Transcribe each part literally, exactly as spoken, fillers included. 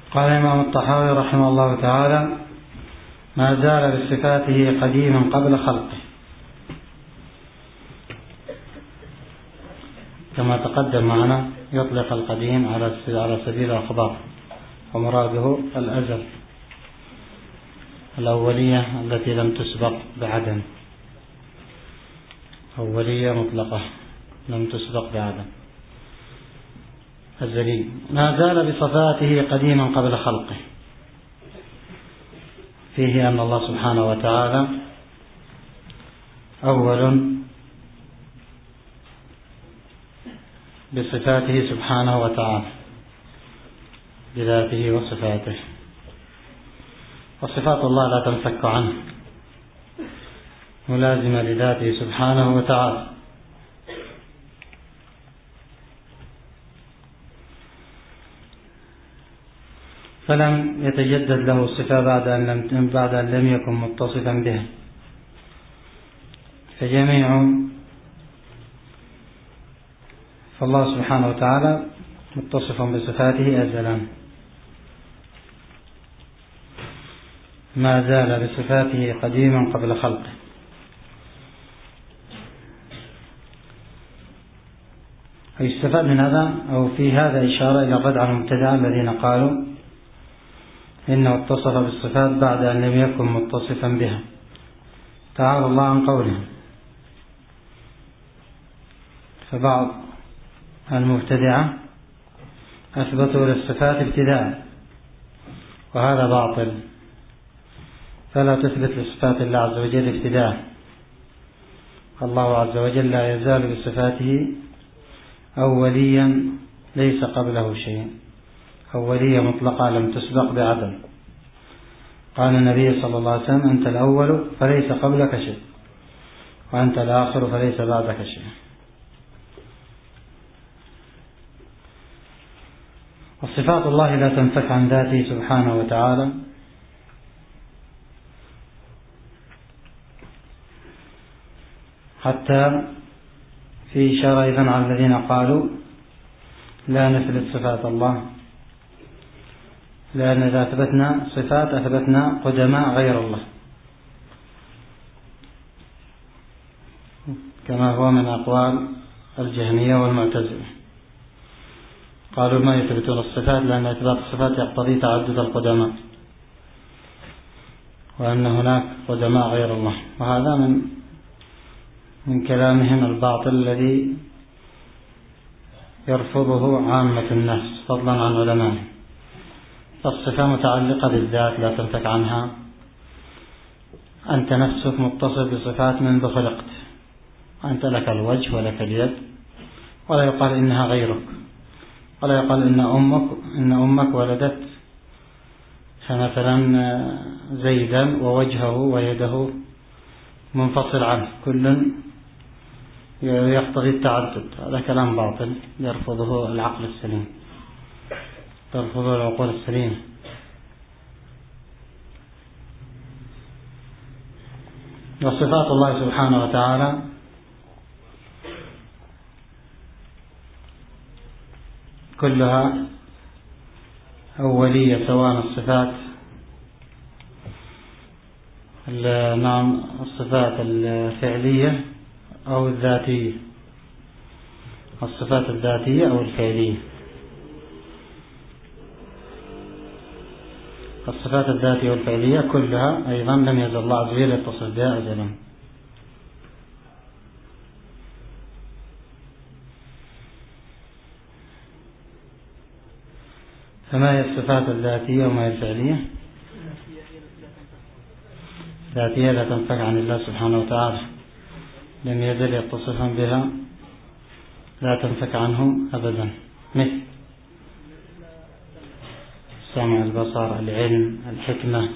قال الإمام الطحاوي رحمه الله تعالى: ما زال بصفاته قديما قبل خلقه، كما تقدم معنا يطلق القديم على سبيل الأخبار، ومراده الأزل، الأولية التي لم تسبق بعدم، أولية مطلقة لم تسبق بعدم، أزلي. ما زال بصفاته قديما قبل خلقه، فيه أن الله سبحانه وتعالى أول بصفاته سبحانه وتعالى بذاته وصفاته، وصفات الله لا تنفك عنه، ملازمة لذاته سبحانه وتعالى. فلم يتجدد له الصفة بعد أن لم بعد أن لم يكن متصفا بها، فجميع فالله سبحانه وتعالى متصف بصفاته أزلا، ما زال بصفاته قديما قبل خلقه. ويستفاد من هذا أو في هذا إشارة إلى الرد على المبتدعة الذين قالوا إنه اتصف بالصفات بعد أن لم يكن متصفا بها، تعالى الله عن قولهم. فبعض المبتدعة أثبتوا للصفات ابتداء، وهذا باطل، فلا تثبت لصفات الله عز وجل ابتداء. الله عز وجل لا يزال بصفاته أوليا ليس قبله شيء، أولية مطلقة لم تسبق بعدم. قال النبي صلى الله عليه وسلم: أنت الأول فليس قبلك شيء، وأنت الآخر فليس بعدك شيء. وصفات الله لا تنفك عن ذاته سبحانه وتعالى، حتى في إشارة أيضا على الذين قالوا لا نثبت صفات الله، لأن إذا أثبتنا صفات أثبتنا قدماء غير الله، كما هو من أقوال الجهمية والمعتزلة. قالوا ما يثبتون الصفات لأن إثبات الصفات يقتضي تعدد القدماء، وأن هناك قدماء غير الله، وهذا من من كلامهم الباطل الذي يرفضه عامة الناس فضلا عن علمائهم. فالصفة متعلقة بالذات لا تنفك عنها، أنت نفسك متصف بصفات منذ خلقت، أنت لك الوجه ولك اليد، ولا يقال إنها غيرك، ولا يقال إن أمك إن أمك ولدت فمثلا زيدا ووجهه ويده منفصل عنه، كل يقتضي التعدد. هذا كلام باطل يرفضه العقل السليم، ترفضه العقول السليمة. وصفات الله سبحانه وتعالى كلها أولية، سواء الصفات نعم الصفات الفعلية أو الذاتية، الصفات الذاتية أو الفعلية. الصفات الذاتية والفعلية كلها أيضا لم يزل الله عز وجل يتصف بها أزلا. فما هي الصفات الذاتية وما هي الفعلية؟ الذاتية لا تنفك عن الله سبحانه وتعالى، لم يزل يتصفا بها، لا تنفك عنه أبدا، مثل السمع، البصر، العلم، الحكمة،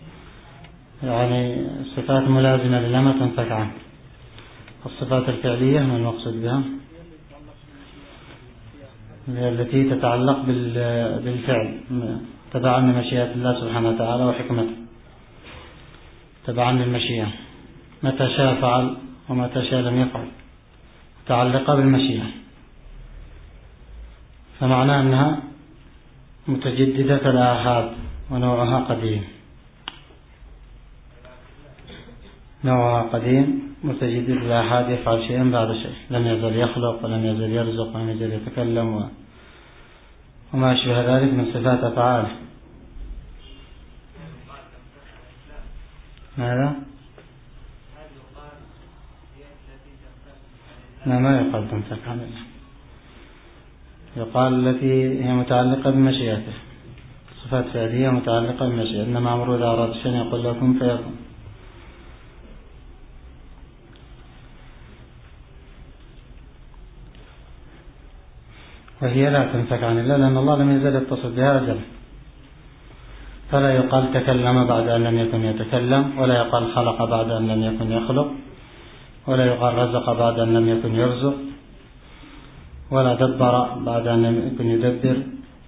يعني صفات ملازمة لله ما تنفك عنه. الصفات الفعلية ما المقصود بها؟ التي تتعلق بالفعل تبعا لمشيئة الله سبحانه وتعالى وحكمته، تبعا للمشيئة، متى شاء فعل ومتى شاء لم يفعل، متعلقة بالمشيئة. فمعناه أنها متجددة الآحاد ونوعها قديم. نوعها قديم متجدد الآحاد يفعل شيئا بعد شيء، لم يزل يخلق ولم يزل يرزق ولم يزل يتكلم وما أشبه ذلك من صفات أفعاله. ماذا؟ لا، ما يقال تمسك عن الله، يقال التي هي متعلقة بمشيئته، صفات فعلية متعلقة بمشيئته، إنما أمره إذا أراد شيئا يقول له كن فيكون. وهي لا تمسك عن الله لأن الله لم يزل يتصف بها أجل، فلا يقال تكلم بعد أن لم يكن يتكلم، ولا يقال خلق بعد أن لم يكن يخلق، ولا يقال رزق بعد أن لم يكن يرزق، ولا دبر بعد أن لم يكن يدبر.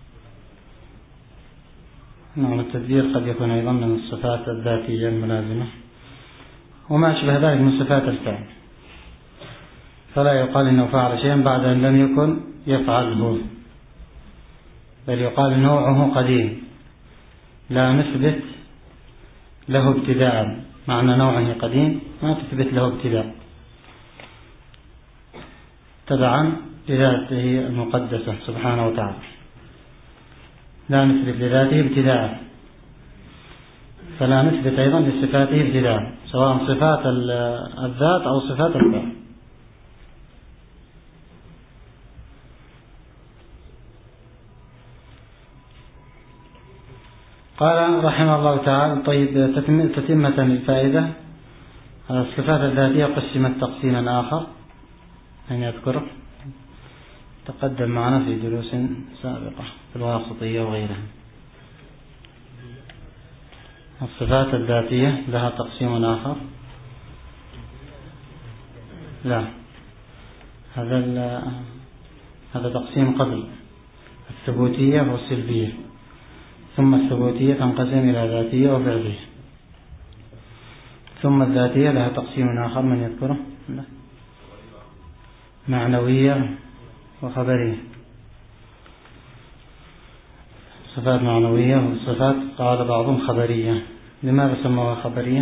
نعم، التدبير قد يكون أيضا من الصفات الذاتية الملازمة وما أشبه ذلك من صفات الفعل، فلا يقال إنه فعل شيئا بعد أن لم يكن يفعله، بل يقال نوعه قديم، لا نثبت له ابتداء. معنى نوعه قديم ما تثبت له ابتداء تبعا لذاته المقدسة سبحانه وتعالى، لا نثبت لذاته ابتداء، فلا نثبت أيضا لصفاته ابتداء، سواء صفات الذات أو صفات الفعل. قال رحمه الله تعالى: طيب، تتمة للفائدة، الصفات الذاتية قسمت تقسيما آخر، أن يذكره تقدم معنا في دروس سابقة في الواسطية وغيرها. الصفات الذاتية لها تقسيم آخر، لا، هذا هذا تقسيم قبل الثبوتية والسلبية، ثم الثبوتية تنقسم إلى ذاتية وفعلية، ثم الذاتية لها تقسيم آخر من يذكره، لا، معنوية وخبرية. صفات معنوية وصفات قال بعضهم خبرية. لماذا سموها خبرية؟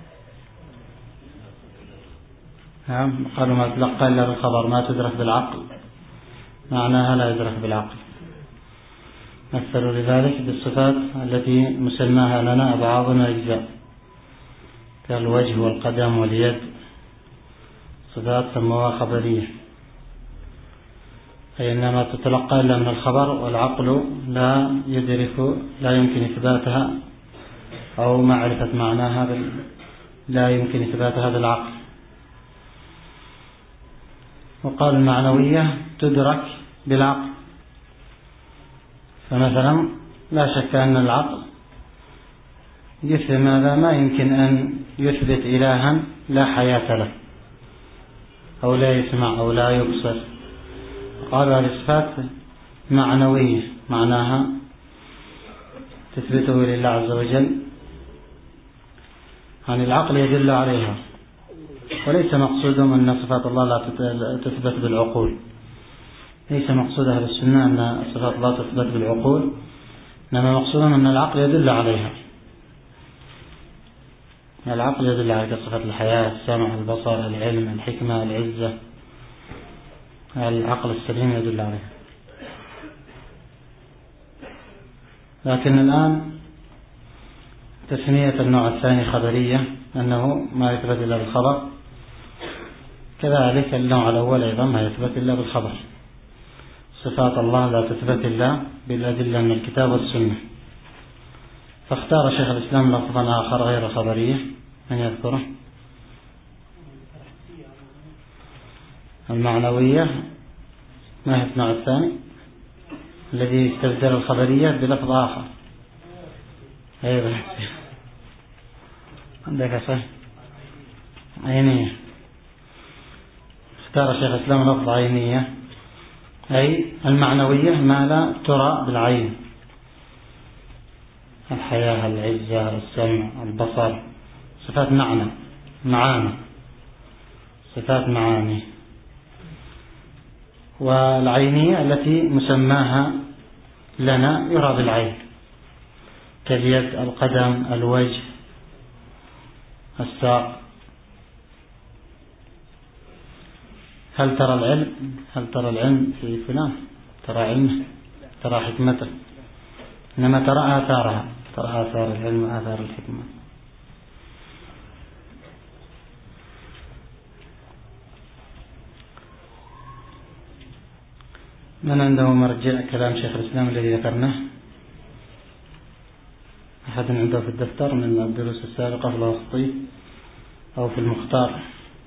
نعم، قالوا ما تلقى إلا بالخبر، ما تدرك بالعقل، معناها لا يدرك بالعقل. مثلوا لذلك بالصفات التي مسماها لنا أبعاضنا أجزاء كالوجه والقدم واليد، صفات سموها خبرية، أي إنما تتلقى إلا من الخبر، والعقل لا يدرك، لا يمكن إثباتها أو معرفة معناها بال... لا يمكن إثباتها بالعقل. وقال المعنوية تدرك بالعقل، فمثلا لا شك أن العقل يفهم هذا، ما يمكن أن يثبت إلها لا حياة له أو لا يسمع أو لا يبصر. قالوا هذه صفات معنوية، معناها تثبته لله عز وجل، يعني العقل يدل عليها، وليس مقصودهم أن صفات الله لا تثبت بالعقول، ليس مقصود أهل السنة أن صفات الله تثبت بالعقول، إنما مقصودهم أن العقل يدل عليها، العقل يدل على صفات الحياة، السمع، البصر، العلم، الحكمة، العزة، العقل السليم يدل عليها. لكن الآن تسمية النوع الثاني خبرية، أنه ما يثبت إلا بالخبر، كذلك النوع الأول أيضا ما يثبت إلا بالخبر. صفات الله لا تثبت إلا بالأدلة من الكتاب والسنة، فاختار شيخ الإسلام لفظا آخر غير خبرية، من يذكره؟ المعنوية. ما هي النوع الثاني الذي يستبدل الخبرية بلفظ آخر؟ أيضا عندك صحيح، عينية. اختار شيخ الإسلام لفظ عينية، أي المعنوية ما لا ترى بالعين، الحياة، العزة، السمع، البصر، صفات معنى، معاني، صفات معاني. والعينية التي مسماها لنا يرى بالعين كاليد، القدم، الوجه، الساق. هل ترى العلم هل ترى العلم في فلان؟ ترى علمه، ترى حكمته، إنما ترى آثارها، ترى آثار العلم وآثار الحكمة. من عنده مرجع كلام شيخ الإسلام الذي ذكرناه؟ أحد عنده في الدفتر من الدروس السابقة في الوسطي أو في المختار؟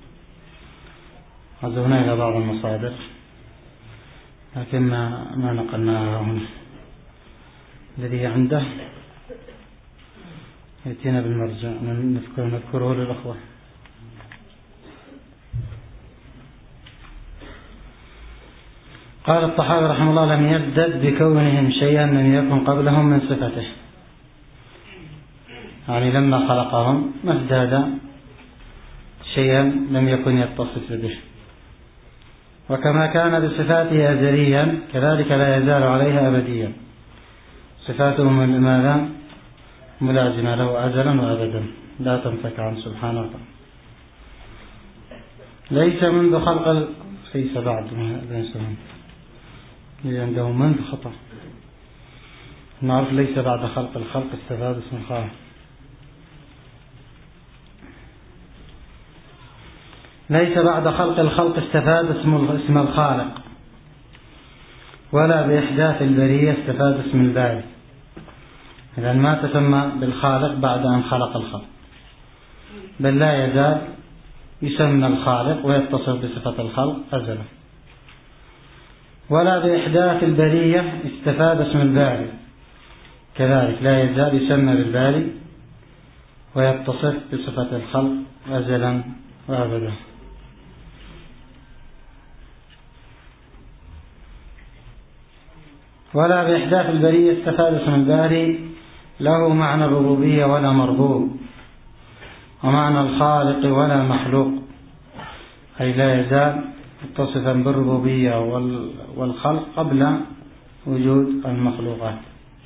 عزونا إلى بعض المصادر لكن ما, ما نقلناها هنا. الذي عنده يأتينا بالمرجع نذكره, نذكره للأخوة. قال الطحاوي رحمه الله: لم يزدد بكونهم شيئا لم يكن قبلهم من صفته، يعني لما خلقهم ما ازداد شيئا لم يكن يتصف به، وكما كان بصفاته أزليا كذلك لا يزال عليها أبديا. صفاته من ماذا؟ ملازمة له أزلا وأبدا لا تنفك عنه سبحانه وتعالى. ليس منذ خلق ال... ليس بعد عنده منذ خطأ نعرف ليس بعد خلق الخلق استفاد اسم الخالق. ليس بعد خلق الخلق استفاد اسم الخالق، ولا بإحداث البرية استفاد اسم الباري. إذن ما تسمى بالخالق بعد أن خلق الخلق، بل لا يزال يسمى الخالق ويتصف بصفة الخلق أزلا. ولا بإحداث البرية استفاد اسم الباري، كذلك لا يزال يسمى بالباري ويتصف بصفة الخلق أزلا وأبدا. ولا بإحداث البرية استفاد اسم الباري له معنى الربوبية ولا مربوب، ومعنى الخالق ولا مخلوق، أي لا يزال متصفا بالربوبية والخلق قبل وجود المخلوقات.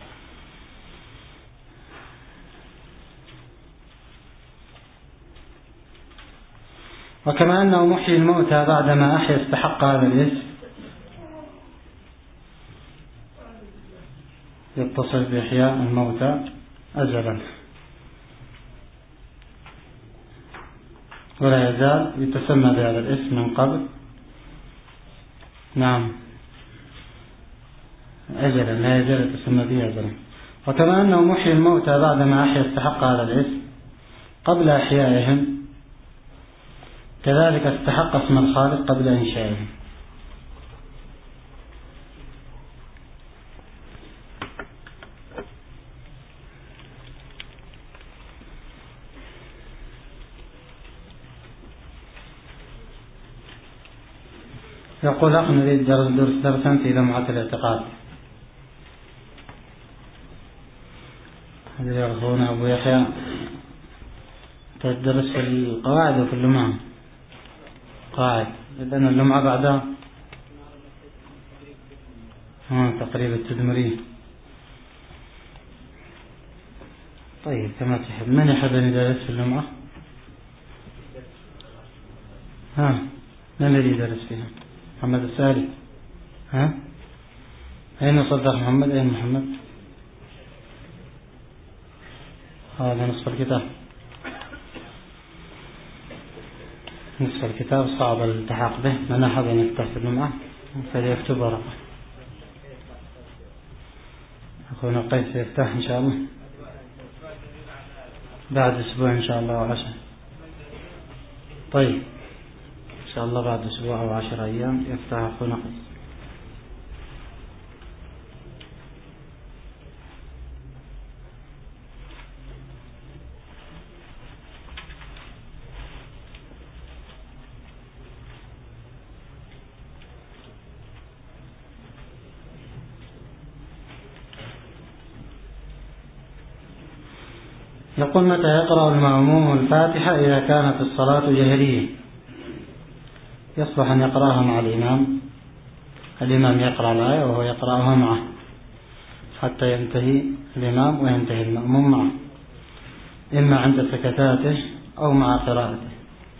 وكما أنه محيي الموتى بعدما أحيا استحق هذا الاسم، يتصل بإحياء الموتى أزلا، ولا يزال يتسمى بهذا الاسم من قبل نعم أجلا، لا يزال يتسمى به أجلا. وكما أنه محيي الموتى بعدما أحيا استحق هذا الاسم قبل إحيائهم، كذلك استحق اسم الخالق قبل إنشائهم. يقول أخ نريد درس درسا في لمعة الاعتقاد. هذا يعرفون أبو يحيى تدرس في القواعد وفي اللمعة قاعد، لأن اللمعة بعدها ها تقريب التدمري. طيب كما تحب. من يحب أن يدرس في اللمعة؟ ها من الذي يدرس فيها؟ محمد السالي. ها أين صدق محمد؟ أين محمد؟ هذا نصف الكتاب. نصف الكتاب صعب الالتحاق به. من أحد أن يفتح في اللمعة فليكتب ورقة. أخونا قيس يفتح إن شاء الله بعد أسبوع إن شاء الله أو عشر. طيب إن شاء الله بعد أسبوع أو عشر أيام يفتح أخونا قيس. يقول: متى يقرأ المأموم الفاتحة إذا كانت الصلاة جهرية؟ يصلح أن يقرأها مع الإمام، الإمام يقرأ الآية وهو يقرأها معه، حتى ينتهي الإمام وينتهي المأموم معه، إما عند سكتاته أو مع قراءته.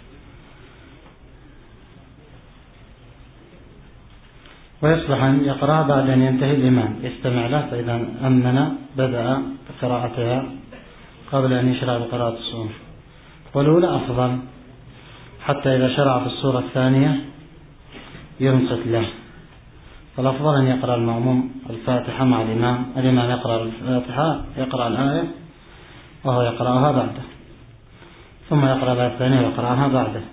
ويصلح أن يقرأ بعد أن ينتهي الإمام، يستمع له، فإذا أمن بدأ بقراءتها قبل أن يشرع بقراءة السورة. والأولى أفضل، حتى إذا شرع في السورة الثانية ينصت له. فالأفضل أن يقرأ المأموم الفاتحة مع الإمام، الإمام يقرأ الفاتحة، يقرأ الآية وهو يقرأها بعده، ثم يقرأ الآية الثانية ويقرأها بعده،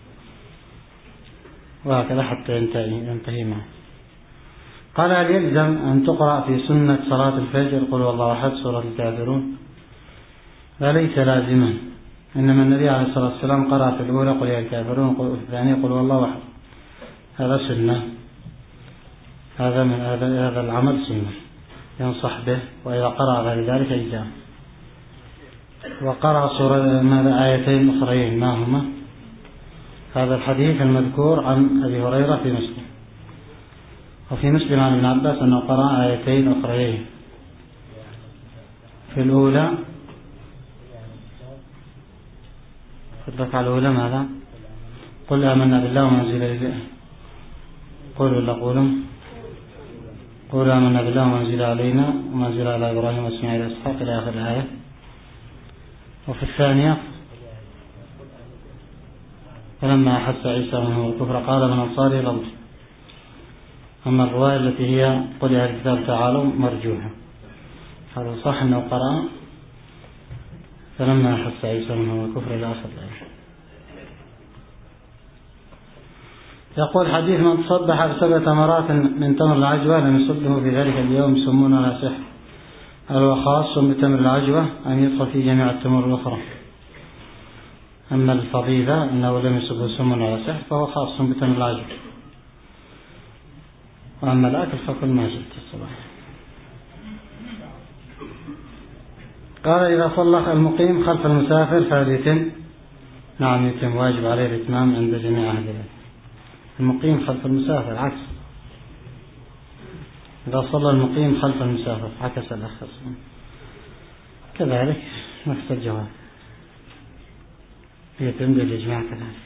وهكذا حتى ينتهي, ينتهي معه. قال: هل يلزم أن تقرأ في سنة صلاة الفجر قل هو الله أحد سورة الكافرون؟ لا، ليس لازما، إنما النبي عليه الصلاة والسلام قرأ في الأولى قل يا الكافرون، وفي الثانية قل هو الله أحد. هذا سنة، هذا من هذا هذا العمل سنة ينصح به، وإذا قرأ غير ذلك إجزاء. وقرأ سورة ماذا آيتين أخريين، ما هما؟ هذا الحديث المذكور عن أبي هريرة في مسلم، وفي مسلم عن ابن عباس أنه قرأ آيتين أخريين. في الأولى خذلك على الأولى ماذا؟ قل آمنا بالله وما أنزل إليه، قولوا ولا قولوا قولوا آمنا بالله وما أنزل علينا وما أنزل على إبراهيم وإسماعيل وإسحاق إلى آخر الآية. وفي الثانية فلما أحس عيسى منه الكفر قال من أنصاري إلى الله. أما الرواية التي هي قل يا أهل الكتاب تعالوا مرجوحة، هذا صح أنه قرأ فلما أحس عيسى منه الكفر إلى آخر الآية. يقول: حديث من تصبح بسبع تمرات من تمر العجوة لم يصبه في ذلك اليوم يسمون على سحر، هل هو خاص بتمر العجوة أم يدخل في جميع التمور الأخرى؟ أما الفضيلة أنه لم يصبه يسمون على سحر فهو خاص بتمر العجوة، وأما الأكل فكل ما شئت الصباح. قال: إذا صلى المقيم خلف المسافر فهل يتم؟ نعم يتم، واجب عليه الإتمام عند جميع أهل العلم. المقيم خلف المسافر عكس، إذا صلى المقيم خلف المسافر عكس الأخص، كذلك نفس الجواب يتم بالإجماع كذلك.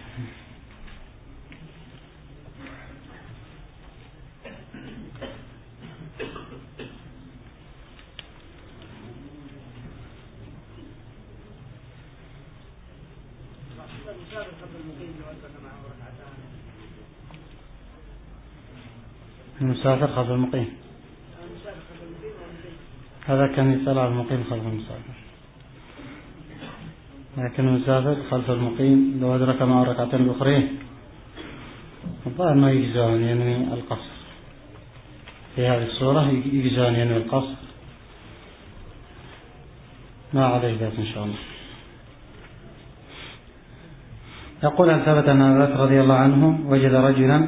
المسافر خلف المقيم، هذا كان يسأل على المقيم خلف المسافر، لكن المسافر خلف المقيم لو أدرك مع ركعتين الأخرين الظاهر ما يجزى أن ينوي القصر. في هذه الصورة يجزى أن ينوي القصر، ما عليه ذات إن شاء الله. يقول: هل ثبت أن أبي بكر رضي الله عنه وجد رجلا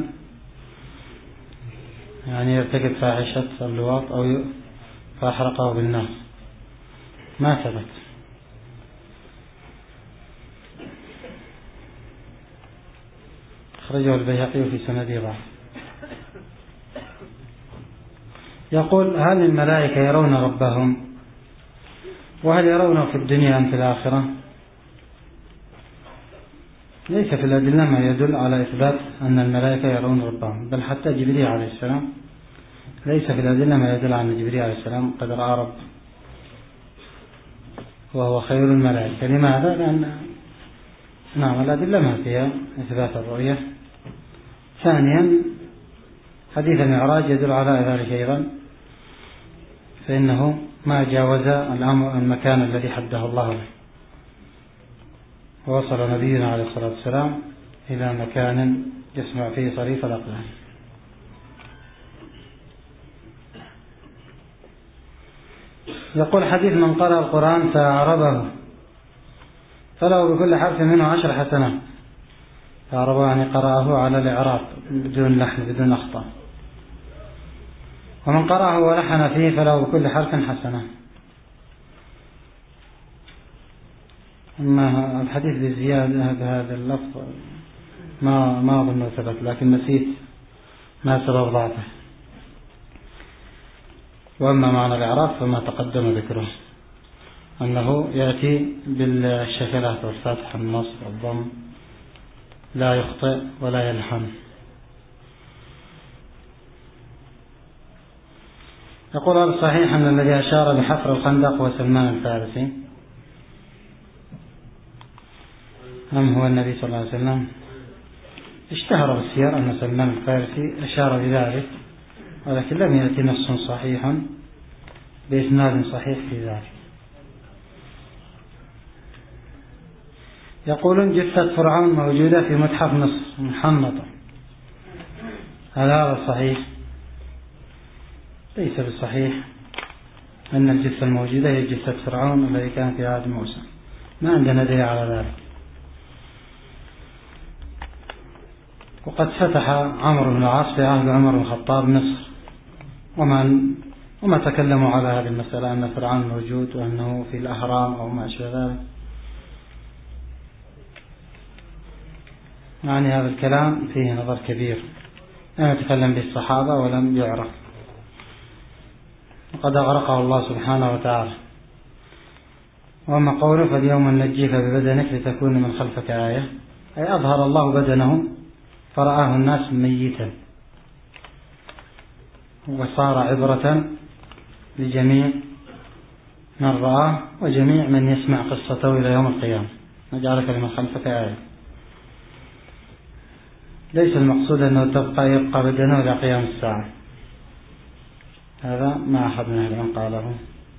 يعني يرتكب فاحشة اللواط أو فأحرقه بالنار؟ ما ثبت. أخرجه البيهقي في سنده ضعف. يقول: هل الملائكة يرون ربهم؟ وهل يرونه في الدنيا أم في الآخرة؟ ليس في الأدلة ما يدل على إثبات أن الملائكة يرون ربهم، بل حتى جبريل عليه السلام ليس في الأدلة ما يدل على أن جبريل عليه السلام قد رأى رب وهو خير الملائكة. لماذا؟ لأن نعم الأدلة ما فيها إثبات الرؤية. ثانيا حديث المعراج يدل على ذلك أيضا، فإنه ما جاوز الأمر المكان الذي حده الله له، ووصل نبينا عليه الصلاة والسلام إلى مكان يسمع فيه صريف الأقلام. يقول: حديث من قرأ القرآن فأعربه فله بكل حرف منه عشر حسنات. فأعربه يعني قرأه على الإعراب بدون لحن بدون أخطاء. ومن قرأه ولحن فيه فله بكل حرف حسنة. أما الحديث بزيادة بهذا اللفظ ما ما أظن ثبت، لكن نسيت ما سبب ضعفه. وأما معنى الإعراب فما تقدم ذكره، أنه يأتي بالشكلات والفتح والنصب والضم، لا يخطئ ولا يلحن. يقول هذا صحيح أن الذي أشار بحفر الخندق هو سلمان الفارسي أم هو النبي صلى الله عليه وسلم؟ اشتهر بالسير أن سلمان الفارسي أشار بذلك، ولكن لم يأتي نص صحيح بإسناد صحيح في ذلك. يقولون جثة فرعون موجودة في متحف مصر محنطة، هل هذا صحيح؟ ليس بالصحيح أن الجثة الموجودة هي جثة فرعون الذي كان في عهد موسى، ما عندنا دليل على ذلك. وقد فتح عمرو بن العاص في عهد عمر بن الخطاب مصر، وما وما تكلموا على هذه المسألة أن فرعون موجود وأنه في الأهرام أو ما أشبه ذلك. يعني هذا الكلام فيه نظر كبير، لم يتكلم به الصحابة ولم يعرف، وقد أغرقه الله سبحانه وتعالى. وأما قوله فاليوم ننجيك ببدنك لتكون من خلفك آية، أي أظهر الله بدنه فرآه الناس ميتا، وصار عبرة لجميع من رآه وجميع من يسمع قصته إلى يوم القيامة، نجعلك لمن خلفك آية. ليس المقصود أنه تبقى يبقى بدنه إلى قيام الساعة، هذا ما أحد من أهل قاله.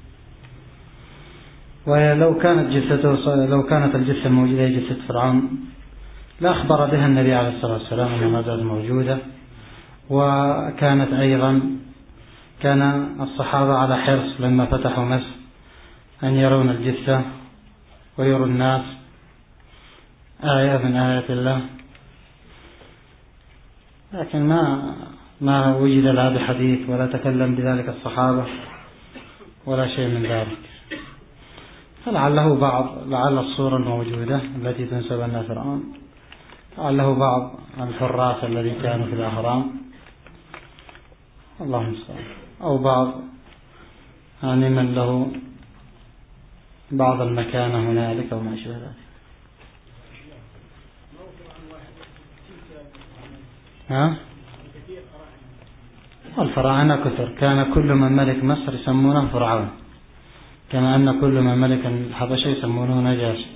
ولو كانت جثته لو كانت الجثة الموجودة جثة فرعون لا أخبر بها النبي عليه الصلاة والسلام أنها ما زالت موجودة. وكانت أيضا كان الصحابة على حرص لما فتحوا مصر أن يرون الجثة ويروا الناس آية من آيات الله، لكن ما ما وجد لا بحديث ولا تكلم بذلك الصحابة ولا شيء من ذلك. فلعله بعض لعل الصورة الموجودة التي تنسب أنها فرعون لعله بعض الحراس الذين كانوا في الأهرام، الله المستعان، أو بعض يعني من له بعض المكانة هنالك أو ما شابه ذلك. ها؟ الفراعنة كثر، كان كل من ملك مصر يسمونه فرعون، كما أن كل من ملك الحبشة يسمونه نجاشي،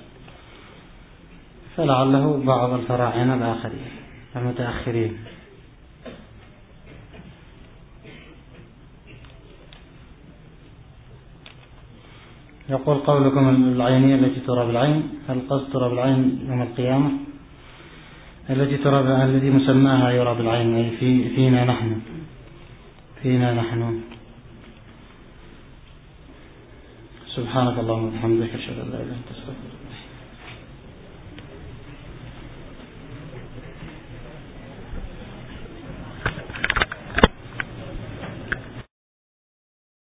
فلعله بعض الفراعنة الآخرين المتأخرين. يقول قولكم العينية التي ترى بالعين، هل قصد ترى بالعين يوم القيامة؟ التي ترى بالعين الذي مسماها يرى بالعين أي في فينا نحن فينا نحن سبحانك اللهم وبحمدك أشهد أن لا إله إلا أنت أستغفرك.